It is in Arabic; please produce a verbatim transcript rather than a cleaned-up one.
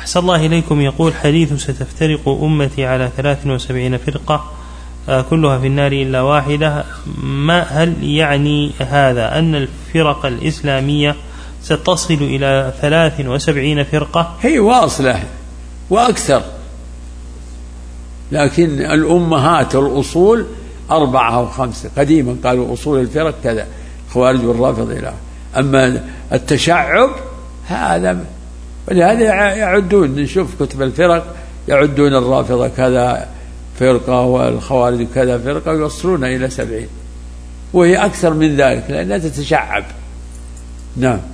أحسن الله إليكم. يقول حديث ستفترق أمتي على ثلاث وسبعين فرقة كلها في النار إلا واحدة، ما هل يعني هذا أن الفرق الإسلامية ستصل إلى ثلاث وسبعين فرقة؟ هي واصلة وأكثر، لكن الأمهات والأصول أربعة أو خمسة. قديما قالوا أصول الفرق كذا، خوارج والرافض إلى. أما التشعب هذا، ولهذا يعدون، نشوف كتب الفرق يعدون الرافضة كذا فرقة والخوارج كذا فرقة، ويوصلون إلى سبعين، وهي أكثر من ذلك لأنها تتشعب. نعم.